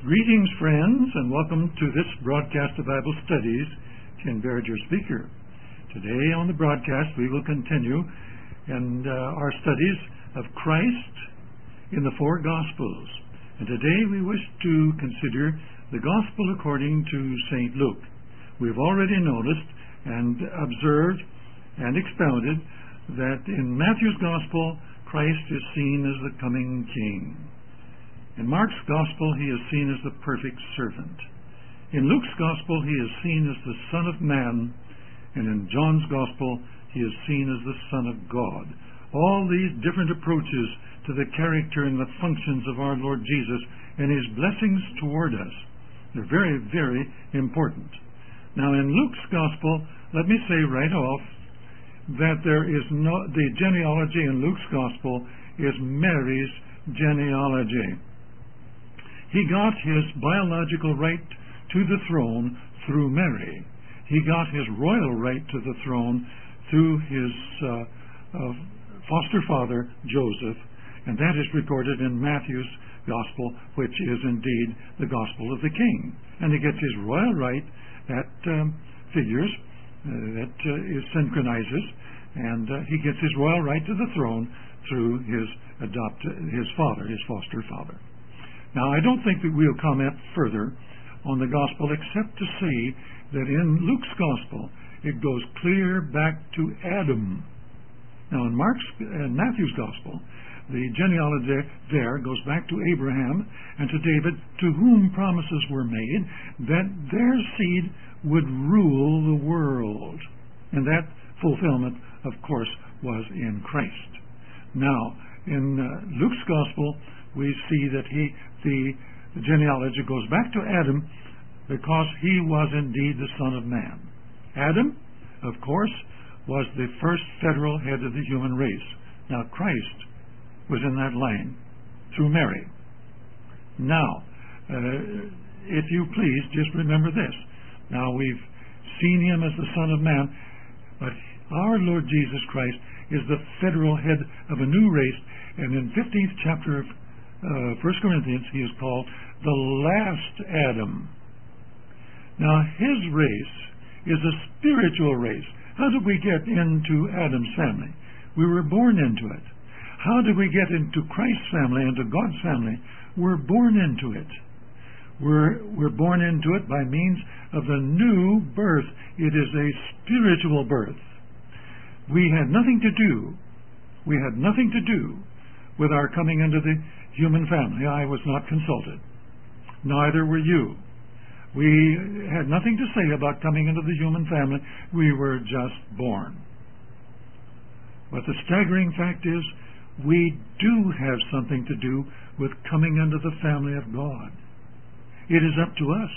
Greetings, friends, and welcome to this broadcast of Bible Studies. Ken Barrett, your speaker. Today on the broadcast we will continue in our studies of Christ in the four Gospels. And today we wish to consider the Gospel according to St. Luke. We've already noticed and observed and expounded that in Matthew's Gospel, Christ is seen as the coming King. In Mark's Gospel, he is seen as the perfect servant. In Luke's Gospel, he is seen as the Son of Man. And in John's Gospel, he is seen as the Son of God. All these different approaches to the character and the functions of our Lord Jesus and his blessings toward us, they're very, very important. Now, in Luke's Gospel, let me say right off that the genealogy in Luke's Gospel is Mary's genealogy. He got his biological right to the throne through Mary. He got his royal right to the throne through his foster father, Joseph, and that is recorded in Matthew's Gospel, which is indeed the Gospel of the King. And he gets his royal right, that figures, that synchronizes, and he gets his royal right to the throne through his foster father. Now, I don't think that we'll comment further on the Gospel except to say that in Luke's Gospel, it goes clear back to Adam. Now, in Matthew's Gospel, the genealogy there goes back to Abraham and to David, to whom promises were made that their seed would rule the world. And that fulfillment, of course, was in Christ. Now, in Luke's Gospel, we see that the genealogy goes back to Adam because he was indeed the Son of Man. Adam, of course, was the first federal head of the human race. Now, Christ was in that line through Mary. Now, if you please, just remember this. Now, we've seen him as the Son of Man, but our Lord Jesus Christ is the federal head of a new race, and in 15th chapter of 1 Corinthians, he is called the last Adam. Now, his race is a spiritual race. How did we get into Adam's family? We were born into it. How did we get into Christ's family, into God's family? We're born into it. We're born into it by means of the new birth. It is a spiritual birth. We had nothing to do with our coming into the human family. I was not consulted. Neither were you. We had nothing to say about coming into the human family. We were just born. But the staggering fact is, we do have something to do with coming into the family of God. It is up to us.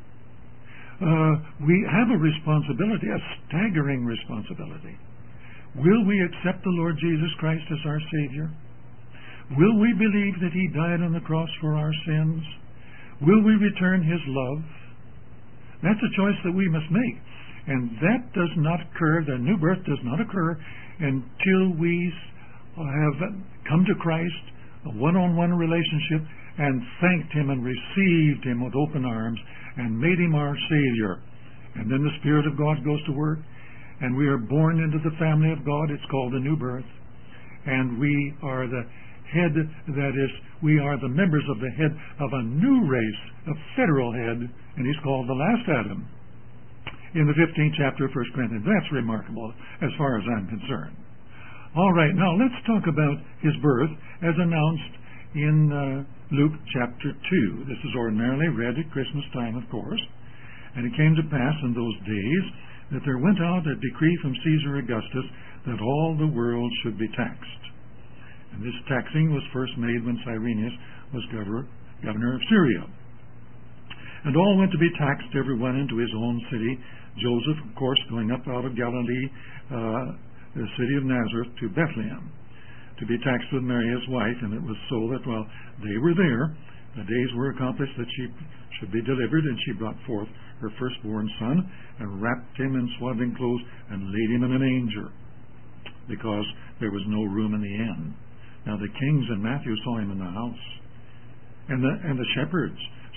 We have a responsibility, a staggering responsibility. Will we accept the Lord Jesus Christ as our Savior? Will we believe that he died on the cross for our sins? Will we return his love? That's a choice that we must make. And that does not occur, the new birth does not occur until we have come to Christ, a one-on-one relationship, and thanked him and received him with open arms and made him our Savior. And then the Spirit of God goes to work, and we are born into the family of God. It's called a new birth. And we are the head, that is, we are the members of the head of a new race, a federal head, and he's called the last Adam in the 15th chapter of 1 Corinthians. That's remarkable as far as I'm concerned. All right, now let's talk about his birth as announced in Luke chapter 2. This is ordinarily read at Christmas time, of course. And it came to pass in those days that there went out a decree from Caesar Augustus that all the world should be taxed. And this taxing was first made when Cyrenius was governor of Syria. And all went to be taxed, every one into his own city. Joseph, of course, going up out of Galilee, the city of Nazareth, to Bethlehem, to be taxed with Mary his wife. And it was so that while they were there, the days were accomplished that she should be delivered, and she brought forth her firstborn son, and wrapped him in swaddling clothes, and laid him in a manger, because there was no room in the inn. Now the kings in Matthew saw him in the house, and the shepherds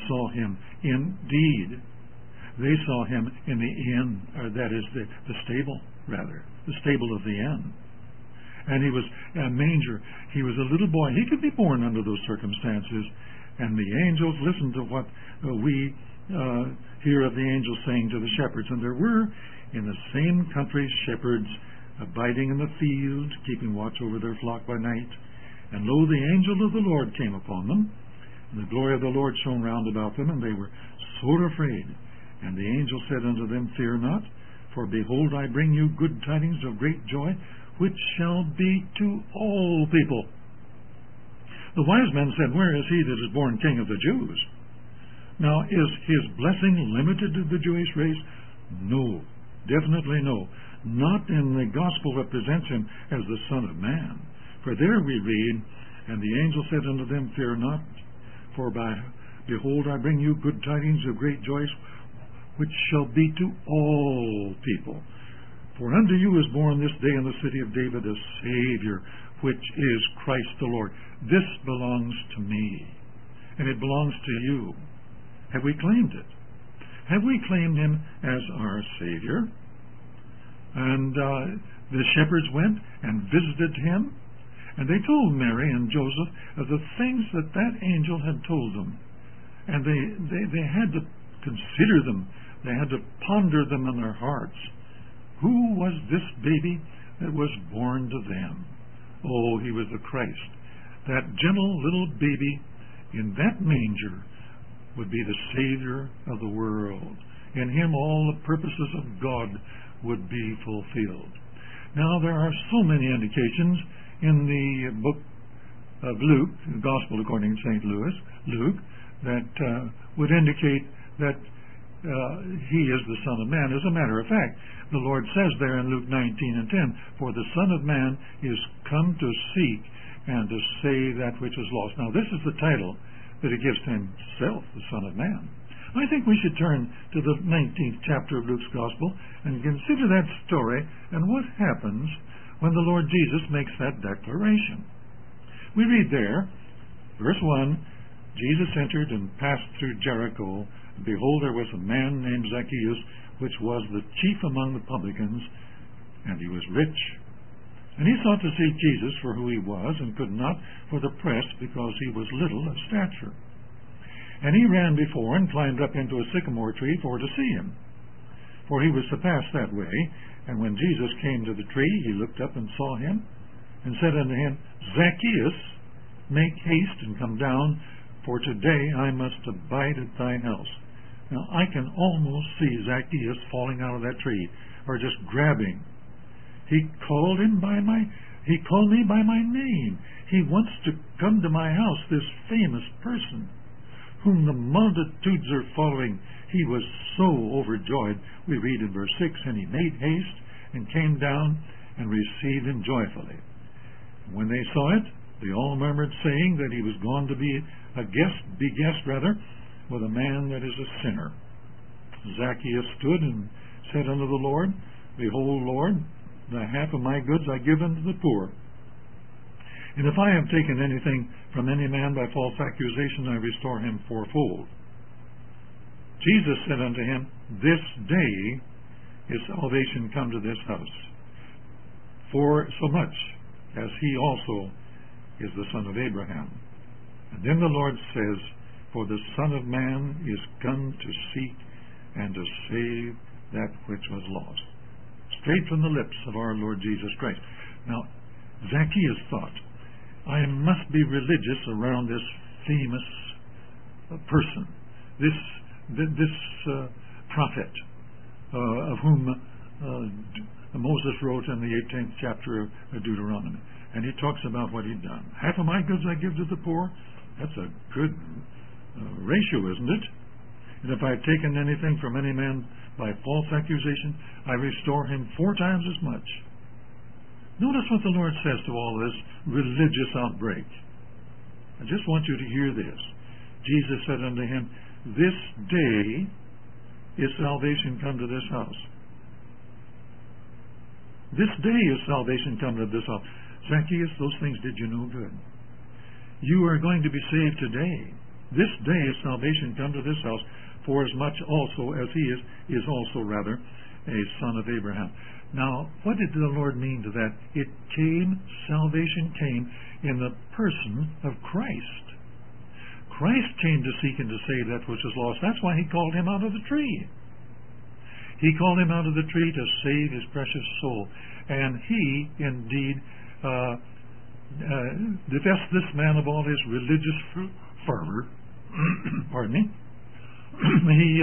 saw him indeed. They saw him in the inn, or that is the stable, rather, the stable of the inn. And he was a manger. He was a little boy. He could be born under those circumstances. And the angels listened to what we hear of the angels saying to the shepherds. And there were in the same country shepherds abiding in the field, keeping watch over their flock by night. And lo, the angel of the Lord came upon them, and the glory of the Lord shone round about them, and they were sore afraid. And the angel said unto them, Fear not, for behold, I bring you good tidings of great joy, which shall be to all people. The wise men said, Where is he that is born King of the Jews? Now, is his blessing limited to the Jewish race? No, definitely no. Not in the gospel that presents him as the Son of Man. For there we read, And the angel said unto them, Fear not, for behold, I bring you good tidings of great joy, which shall be to all people. For unto you is born this day in the city of David a Savior, which is Christ the Lord. This belongs to me, and it belongs to you. Have we claimed it? Have we claimed him as our Savior? And the shepherds went and visited him, and they told Mary and Joseph of the things that that angel had told them. And they had to consider them. They had to ponder them in their hearts. Who was this baby that was born to them? Oh, he was the Christ. That gentle little baby in that manger would be the Savior of the world. In him all the purposes of God would be fulfilled. Now, there are so many indications in the book of Luke, the Gospel according to St. Luke, that would indicate that he is the Son of Man. As a matter of fact, the Lord says there in Luke 19:10, For the Son of Man is come to seek and to save that which is lost. Now, this is the title that he gives to himself, the Son of Man. I think we should turn to the 19th chapter of Luke's Gospel and consider that story and what happens when the Lord Jesus makes that declaration. We read there, verse 1, Jesus entered and passed through Jericho. Behold, there was a man named Zacchaeus, which was the chief among the publicans, and he was rich. And he sought to see Jesus for who he was, and could not for the press, because he was little of stature. And he ran before and climbed up into a sycamore tree for to see him. For he was to pass that way. And when Jesus came to the tree, he looked up and saw him, and said unto him, Zacchaeus, make haste and come down, for today I must abide at thy house. Now, I can almost see Zacchaeus falling out of that tree, or just grabbing. He called me by my name. He wants to come to my house, this famous person, whom the multitudes are following. He was so overjoyed. We read in verse 6, And he made haste, and came down, and received him joyfully. When they saw it, they all murmured, saying that he was gone to be guest with a man that is a sinner. Zacchaeus stood and said unto the Lord, Behold, Lord, the half of my goods I give unto the poor. And if I have taken anything from any man by false accusation, I restore him fourfold. Jesus said unto him, This day is salvation come to this house, for so much as he also is the son of Abraham. And then the Lord says, For the Son of Man is come to seek and to save that which was lost. Straight from the lips of our Lord Jesus Christ. Now, Zacchaeus thought, I must be religious around this famous person, this prophet, of whom Moses wrote in the 18th chapter of Deuteronomy. And he talks about what he'd done. Half of my goods I give to the poor. That's a good ratio, isn't it? And if I've taken anything from any man by false accusation, I restore him 4 times as much. Notice what the Lord says to all this religious outbreak. I just want you to hear this. Jesus said unto him, This day is salvation come to this house. This day is salvation come to this house. Zacchaeus, those things did you no good. You are going to be saved today. This day is salvation come to this house, for as much also as he is also rather a son of Abraham. Now, what did the Lord mean to that? Salvation came in the person of Christ. Christ came to seek and to save that which was lost. That's why he called him out of the tree. He called him out of the tree to save his precious soul. And he, indeed, divests this man of all his religious fervor. Pardon me. He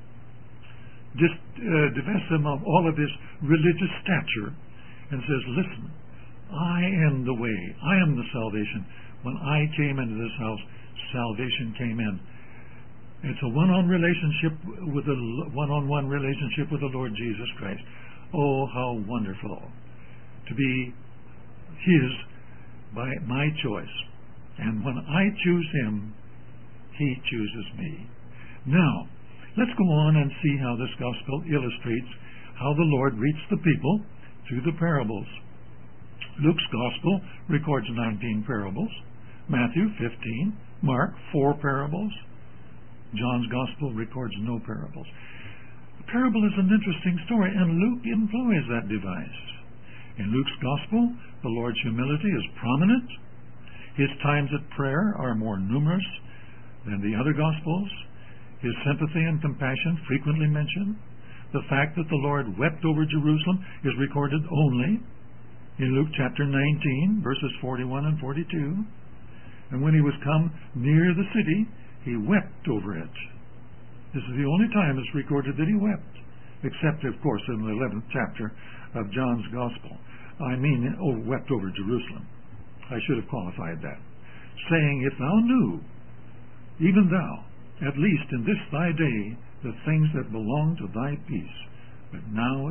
divests him of all of his religious stature and says, listen, I am the way. I am the salvation. When I came into this house, salvation came in. It's a one-on-one relationship with the Lord Jesus Christ. Oh, how wonderful to be his by my choice. And when I choose him, he chooses me. Now, let's go on and see how this gospel illustrates how the Lord reached the people through the parables. Luke's gospel records 19 parables. Matthew 15. Mark 4 parables. John's gospel records no parables. A parable is an interesting story, and Luke employs that device. In Luke's gospel, the Lord's humility is prominent. His times at prayer are more numerous than the other gospels. His sympathy and compassion frequently mentioned. The fact that the Lord wept over Jerusalem is recorded only in Luke chapter 19, verses 41 and 42. And when he was come near the city, he wept over it. This is the only time it's recorded that he wept, except, of course, in the 11th chapter of John's Gospel. Wept over Jerusalem. I should have qualified that. Saying, if thou knew, even thou, at least in this thy day, the things that belong to thy peace, but now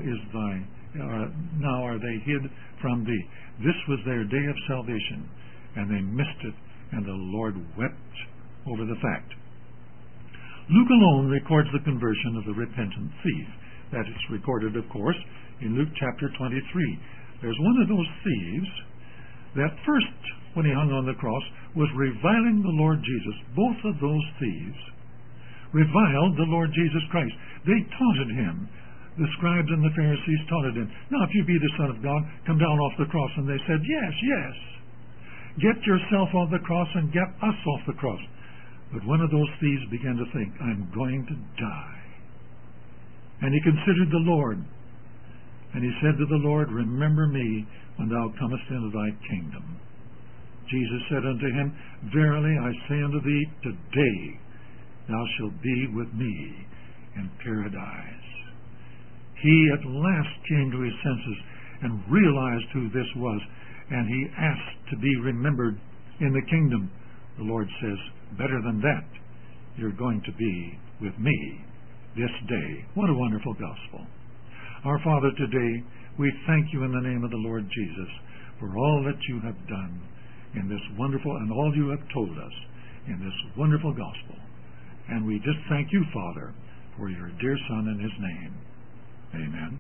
are they hid from thee. This was their day of salvation, and they missed it, and the Lord wept over the fact. Luke alone records the conversion of the repentant thief. That is recorded, of course, in Luke chapter 23. There's one of those thieves that first, when he hung on the cross, was reviling the Lord Jesus. Both of those thieves reviled the Lord Jesus Christ. They taunted him. The scribes and the Pharisees taunted him. Now, if you be the Son of God, come down off the cross. And they said, yes, yes. Get yourself off the cross and get us off the cross. But one of those thieves began to think, I'm going to die. And he considered the Lord. And he said to the Lord, remember me when thou comest into thy kingdom. Jesus said unto him, verily I say unto thee, today thou shalt be with me in paradise. He at last came to his senses and realized who this was, and he asked to be remembered in the kingdom. The Lord says, better than that, you're going to be with me this day. What a wonderful gospel. Our Father, today we thank you in the name of the Lord Jesus for all that you have done in this wonderful, and all you have told us in this wonderful gospel. And we just thank you, Father, for your dear Son in his name. Amen.